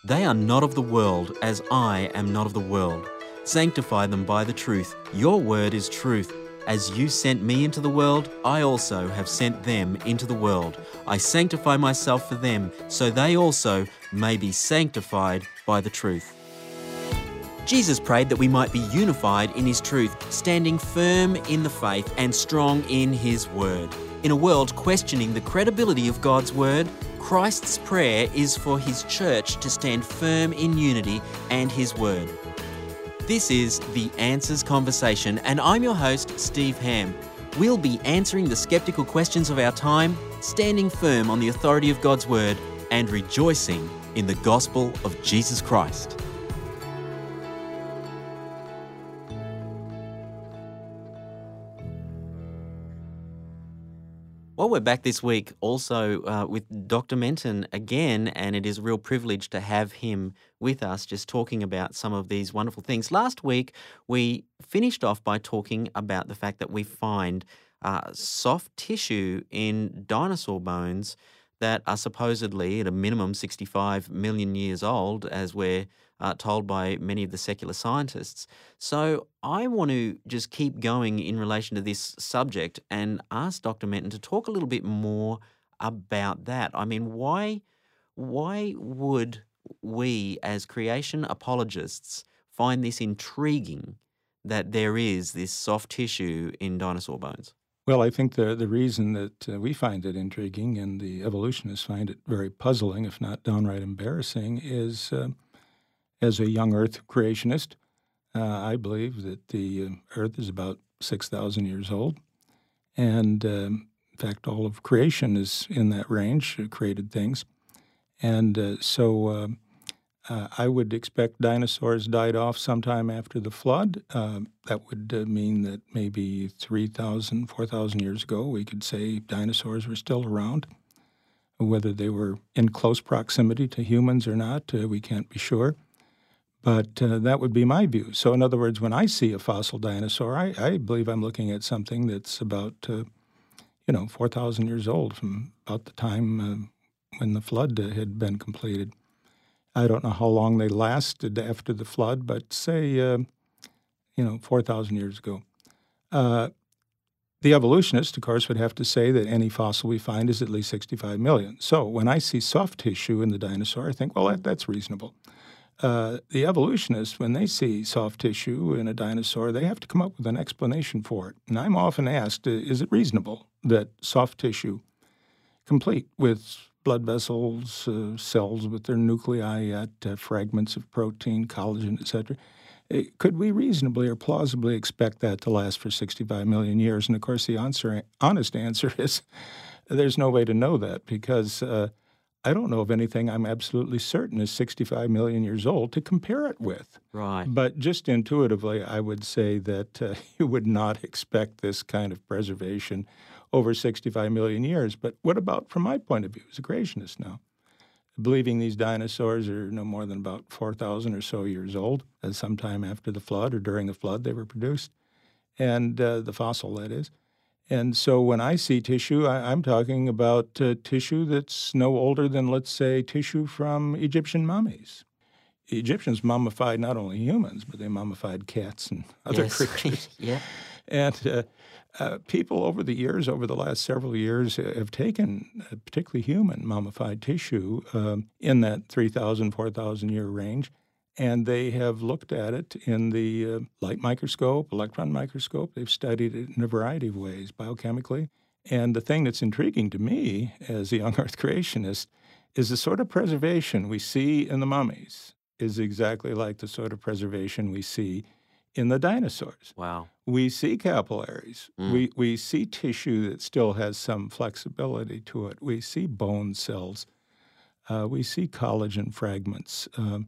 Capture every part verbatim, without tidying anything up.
They are not of the world, as I am not of the world. Sanctify them by the truth. Your word is truth. As you sent me into the world, I also have sent them into the world. I sanctify myself for them, so they also may be sanctified by the truth. Jesus prayed that we might be unified in his truth, standing firm in the faith and strong in his word. In a world questioning the credibility of God's word, Christ's prayer is for his church to stand firm in unity and his word. This is The Answers Conversation, and I'm your host, Steve Ham. We'll be answering the skeptical questions of our time, standing firm on the authority of God's word, and rejoicing in the gospel of Jesus Christ. Well, we're back this week also uh, with Doctor Menton again, and it is a real privilege to have him with us just talking about some of these wonderful things. Last week, we finished off by talking about the fact that we find uh, soft tissue in dinosaur bones that are supposedly at a minimum sixty-five million years old, as we're uh, told by many of the secular scientists. So I want to just keep going in relation to this subject and ask Doctor Menton to talk a little bit more about that. I mean, why, why would we as creation apologists find this intriguing that there is this soft tissue in dinosaur bones? Well, I think the the reason that uh, we find it intriguing and the evolutionists find it very puzzling, if not downright embarrassing, is uh, as a young Earth creationist, uh, I believe that the uh, Earth is about six thousand years old. And um, in fact, all of creation is in that range, uh, created things. And uh, so uh, uh, I would expect dinosaurs died off sometime after the flood. Uh, that would uh, mean that maybe three thousand, four thousand years ago, we could say dinosaurs were still around. Whether they were in close proximity to humans or not, uh, we can't be sure. But uh, that would be my view. So in other words, when I see a fossil dinosaur, I, I believe I'm looking at something that's about, uh, you know, four thousand years old from about the time uh, when the flood uh, had been completed. I don't know how long they lasted after the flood, but say, uh, you know, four thousand years ago. Uh, the evolutionist, of course, would have to say that any fossil we find is at least sixty-five million. So when I see soft tissue in the dinosaur, I think, well, that, that's reasonable. Uh, the evolutionists, when they see soft tissue in a dinosaur, they have to come up with an explanation for it. And I'm often asked, uh, is it reasonable that soft tissue, complete with blood vessels, uh, cells with their nuclei at uh, fragments of protein, collagen, et cetera, uh, could we reasonably or plausibly expect that to last for sixty-five million years? And of course, the answer, honest answer is there's no way to know that because uh, I don't know of anything I'm absolutely certain is sixty-five million years old to compare it with. Right. But just intuitively, I would say that uh, you would not expect this kind of preservation over sixty-five million years. But what about from my point of view as a creationist now? Believing these dinosaurs are no more than about four thousand or so years old, as sometime after the flood or during the flood they were produced, and uh, the fossil, that is. And so when I see tissue, I, I'm talking about uh, tissue that's no older than, let's say, tissue from Egyptian mummies. The Egyptians mummified not only humans, but they mummified cats and other Yes. creatures. Yeah. And uh, uh, people over the years, over the last several years, have taken uh, particularly human mummified tissue um, in that three thousand, four thousand year range, and they have looked at it in the uh, light microscope, electron microscope. They've studied it in a variety of ways, biochemically. And the thing that's intriguing to me as a young Earth creationist is the sort of preservation we see in the mummies is exactly like the sort of preservation we see in the dinosaurs. Wow. We see capillaries. Mm. We we see tissue that still has some flexibility to it. We see bone cells. Uh, we see collagen fragments. Um,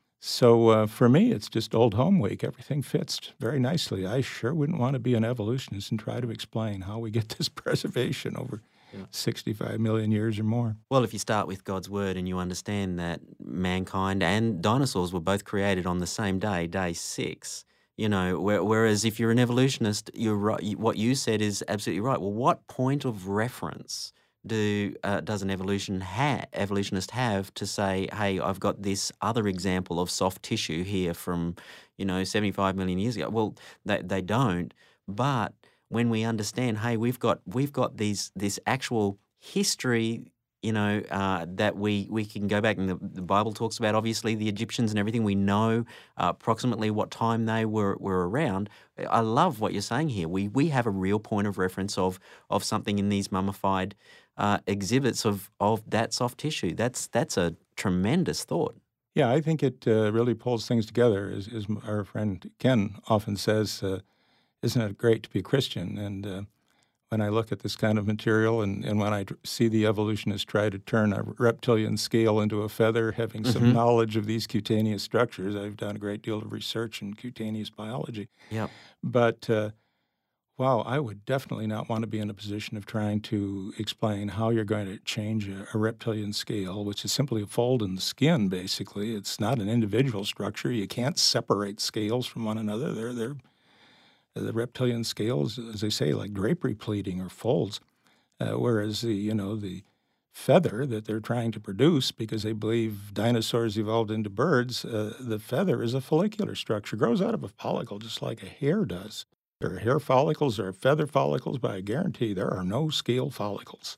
so uh, for me, it's just old home week. Everything fits very nicely. I sure wouldn't want to be an evolutionist and try to explain how we get this preservation over Yeah. sixty-five million years or more. Well, if you start with God's word and you understand that mankind and dinosaurs were both created on the same day, day six, you know, where, whereas if you're an evolutionist, you're right, what you said is absolutely right. Well, what point of reference do uh, does an evolution ha- evolutionist have to say, hey, I've got this other example of soft tissue here from, you know, seventy-five million years ago? Well, they, they don't. But when we understand, hey, we've got we've got these this actual history, you know, uh, that we we can go back, and the, the Bible talks about obviously the Egyptians and everything. We know uh, approximately what time they were were around. I love what you're saying here. We we have a real point of reference of of something in these mummified uh, exhibits of of that soft tissue. That's that's a tremendous thought. Yeah, I think it uh, really pulls things together. As, as our friend Ken often says, uh, isn't it great to be a Christian? And uh, when I look at this kind of material, and, and when I tr- see the evolutionists try to turn a reptilian scale into a feather, having some Mm-hmm. knowledge of these cutaneous structures, I've done a great deal of research in cutaneous biology. Yep. But uh, wow, I would definitely not want to be in a position of trying to explain how you're going to change a, a reptilian scale, which is simply a fold in the skin, basically. It's not an individual structure. You can't separate scales from one another. They're, they're the reptilian scales, as they say, like drapery pleating or folds, uh, whereas the, you know, the feather that they're trying to produce, because they believe dinosaurs evolved into birds, uh, the feather is a follicular structure, grows out of a follicle just like a hair does. There are hair follicles, there are feather follicles, but I guarantee there are no scale follicles.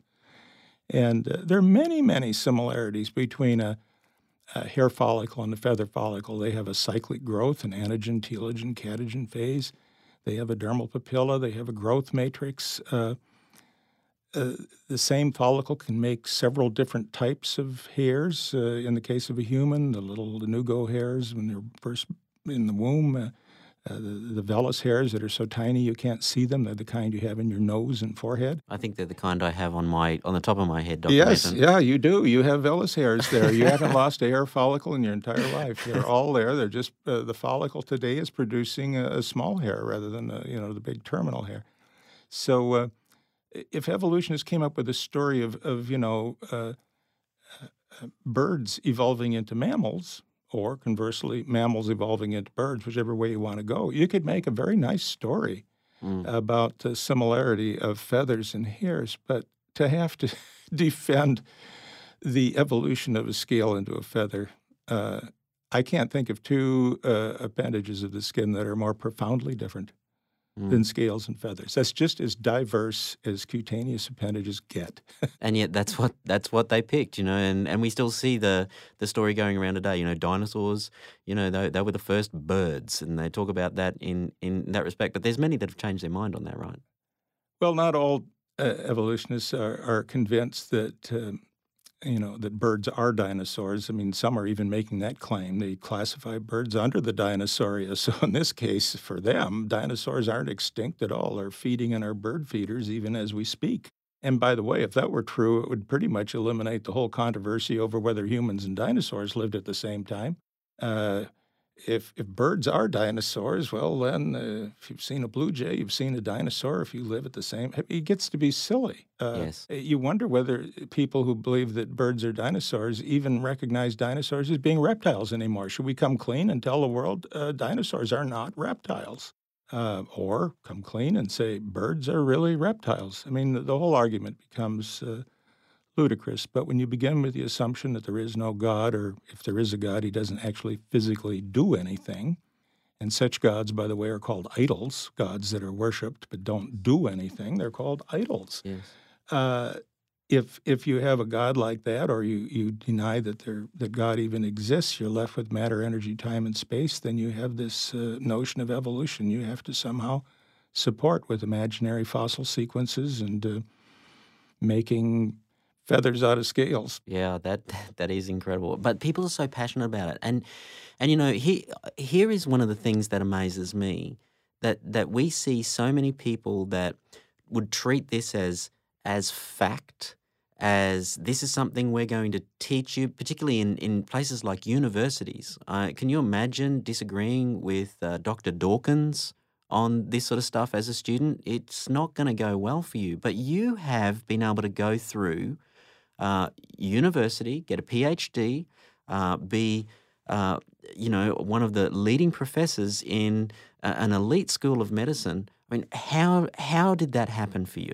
And uh, there are many, many similarities between a, a hair follicle and a feather follicle. They have a cyclic growth, an anagen, telogen, catagen phase. They have a dermal papilla. They have a growth matrix. Uh, uh, the same follicle can make several different types of hairs. Uh, in the case of a human, the little lanugo hairs when they're first in the womb, uh, uh, the, the vellus hairs that are so tiny you can't see them. They're the kind you have in your nose and forehead. I think they're the kind I have on my on the top of my head, Doctor Yes, Mason. yeah, you do. You have vellus hairs there. You haven't lost a hair follicle in your entire life. They're all there. They're just uh, the follicle today is producing a, a small hair rather than a, you know the big terminal hair. So, uh, if evolutionists came up with a story of of you know uh, uh, birds evolving into mammals, or conversely, mammals evolving into birds, whichever way you want to go, you could make a very nice story Mm. about the similarity of feathers and hairs. But to have to defend the evolution of a scale into a feather, uh, I can't think of two uh, appendages of the skin that are more profoundly different Mm. than scales and feathers. That's just as diverse as cutaneous appendages get. And yet that's what that's what they picked, you know, and, and we still see the the story going around today. You know, dinosaurs, you know, they, they were the first birds, and they talk about that in, in that respect. But there's many that have changed their mind on that, right? Well, not all uh, evolutionists are, are convinced that um, you know, that birds are dinosaurs. I mean, some are even making that claim. They classify birds under the Dinosauria. So in this case, for them, dinosaurs aren't extinct at all. They're feeding in our bird feeders even as we speak. And by the way, if that were true, it would pretty much eliminate the whole controversy over whether humans and dinosaurs lived at the same time. Uh, if if birds are dinosaurs, well, then uh, if you've seen a blue jay, you've seen a dinosaur. If you live at the same, it gets to be silly. Uh, Yes. You wonder whether people who believe that birds are dinosaurs even recognize dinosaurs as being reptiles anymore. Should we come clean and tell the world uh, dinosaurs are not reptiles? Uh, or come clean and say birds are really reptiles? I mean, the, the whole argument becomes uh, ludicrous. But when you begin with the assumption that there is no God, or if there is a God, he doesn't actually physically do anything, and such gods, by the way, are called idols, gods that are worshipped but don't do anything, they're called idols. Yes. Uh, if if you have a God like that, or you, you deny that there that God even exists, you're left with matter, energy, time, and space, then you have this uh, notion of evolution you have to somehow support with imaginary fossil sequences and uh, making feathers out of scales. Yeah, that that is incredible. But people are so passionate about it, and and you know, he, here is one of the things that amazes me, that that we see so many people that would treat this as as fact, as this is something we're going to teach you, particularly in, in places like universities. Uh, can you imagine disagreeing with uh, Doctor Dawkins on this sort of stuff as a student? It's not going to go well for you. But you have been able to go through uh, university, get a PhD, uh, be uh, you know, one of the leading professors in uh, an elite school of medicine. I mean, how how did that happen for you?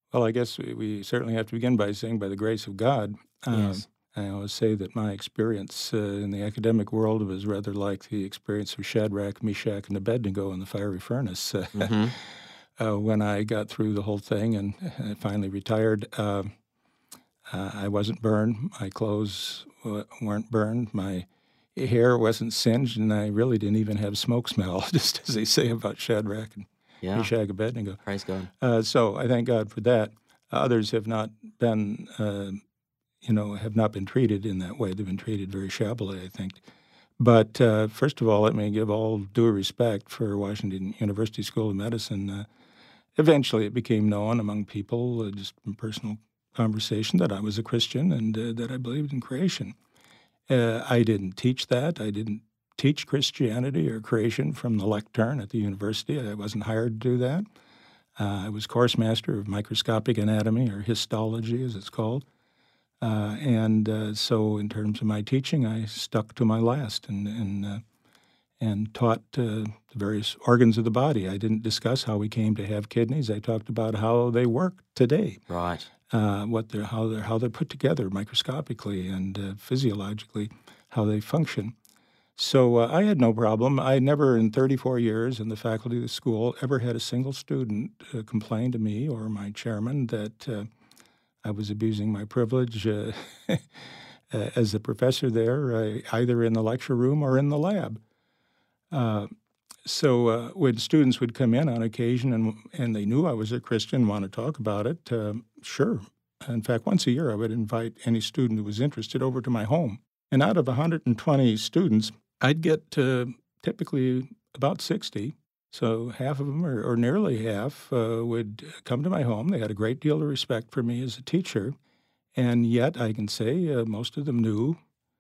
Well, I guess we, we certainly have to begin by saying, by the grace of God. Um, Yes. I always say that my experience uh, in the academic world was rather like the experience of Shadrach, Meshach, and Abednego in the fiery furnace. Uh, Mm-hmm. uh, when I got through the whole thing and I finally retired, uh, uh, I wasn't burned. My clothes w- weren't burned. My hair wasn't singed, and I really didn't even have smoke smell, just as they say about Shadrach and Yeah. Meshach, Abednego. Praise God. Uh, so I thank God for that. Others have not been, uh, you know, have not been treated in that way. They've been treated very shabbily, I think. But uh, first of all, let me give all due respect for Washington University School of Medicine. Uh, eventually, it became known among people, uh, just from personal conversation, that I was a Christian and uh, that I believed in creation. Uh, I didn't teach that. I didn't teach Christianity or creation from the lectern at the university. I wasn't hired to do that. Uh, I was course master of microscopic anatomy, or histology as it's called. Uh, and uh, so in terms of my teaching, I stuck to my last and and, uh, and taught uh, the various organs of the body. I didn't discuss how we came to have kidneys. I talked about how they work today, Right. uh, what they're, how, they're, how they're put together microscopically and uh, physiologically, how they function. So uh, I had no problem. I never in thirty-four years in the faculty of the school ever had a single student uh, complain to me or my chairman that uh, I was abusing my privilege uh, as a professor there, uh, either in the lecture room or in the lab. Uh, so uh, when students would come in on occasion and, and they knew I was a Christian, want to talk about it, uh, sure. In fact, once a year I would invite any student who was interested over to my home. And out of one hundred twenty students, I'd get uh, typically about sixty. So half of them, or, or nearly half, uh, would come to my home. They had a great deal of respect for me as a teacher. And yet, I can say uh, most of them knew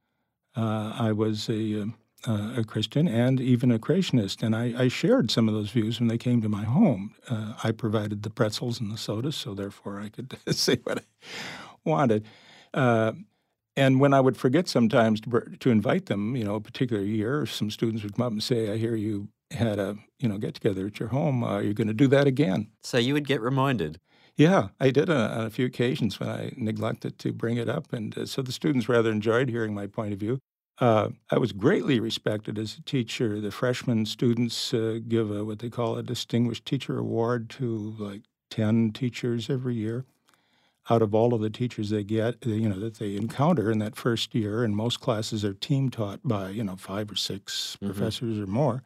uh, I was a, uh, a Christian and even a creationist. And I, I shared some of those views when they came to my home. Uh, I provided the pretzels and the sodas, so therefore I could say what I wanted. Uh, And when I would forget sometimes to, to invite them, you know, a particular year, some students would come up and say, I hear you had a, you know, get-together at your home. Uh, you're going to do that again. So you would get reminded. Yeah, I did on, on a few occasions when I neglected to bring it up. And uh, so the students rather enjoyed hearing my point of view. Uh, I was greatly respected as a teacher. The freshman students uh, give a, what they call a Distinguished Teacher Award to like ten teachers every year. Out of all of the teachers they get, you know, that they encounter in that first year, and most classes are team taught by, you know, five or six mm-hmm. professors or more.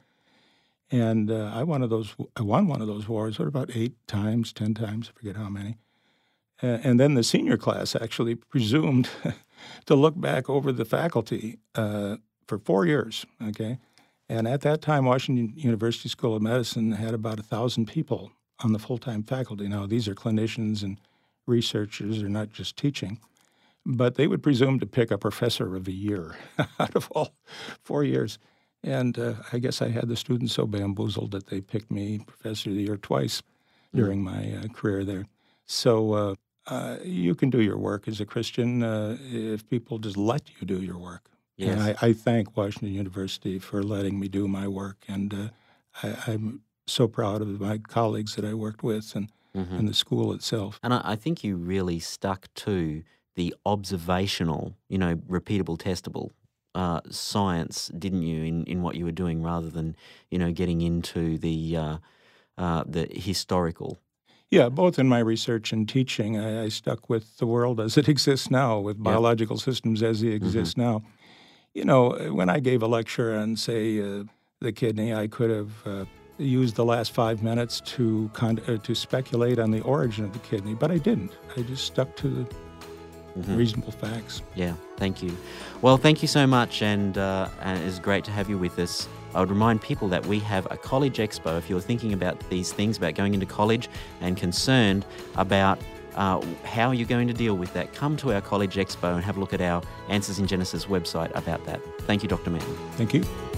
And uh, I won, of those, I won one of those awards, what, about eight times, ten times, I forget how many. Uh, and then the senior class actually presumed to look back over the faculty uh, for four years, okay? And at that time, Washington University School of Medicine had about one thousand people on the full-time faculty. Now, these are clinicians and researchers, are not just teaching, but they would presume to pick a professor of a year out of all four years. And uh, I guess I had the students so bamboozled that they picked me professor of the year twice during mm. my uh, career there. So uh, uh, you can do your work as a Christian uh, if people just let you do your work. Yes. And I, I thank Washington University for letting me do my work. And uh, I, I'm so proud of my colleagues that I worked with and Mm-hmm. and the school itself. And I, I think you really stuck to the observational, you know, repeatable, testable uh, science, didn't you, in, in what you were doing, rather than, you know, getting into the uh, uh, the historical. Yeah, both in my research and teaching, I, I stuck with the world as it exists now, with yep. biological systems as they exist mm-hmm. now. You know, when I gave a lecture on, say, uh, the kidney, I could have uh, used the last five minutes to con- uh, to speculate on the origin of the kidney, but I didn't. I just stuck to the mm-hmm. reasonable facts. Yeah, thank you. Well, thank you so much, and, uh, and it's great to have you with us. I would remind people that we have a college expo. If you're thinking about these things, about going into college and concerned about uh, how you're going to deal with that, come to our college expo and have a look at our Answers in Genesis website about that. Thank you, Doctor Mann. Thank you.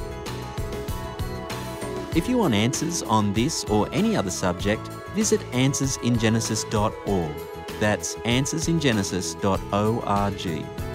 If you want answers on this or any other subject, visit answers in genesis dot org. That's answers in genesis dot org.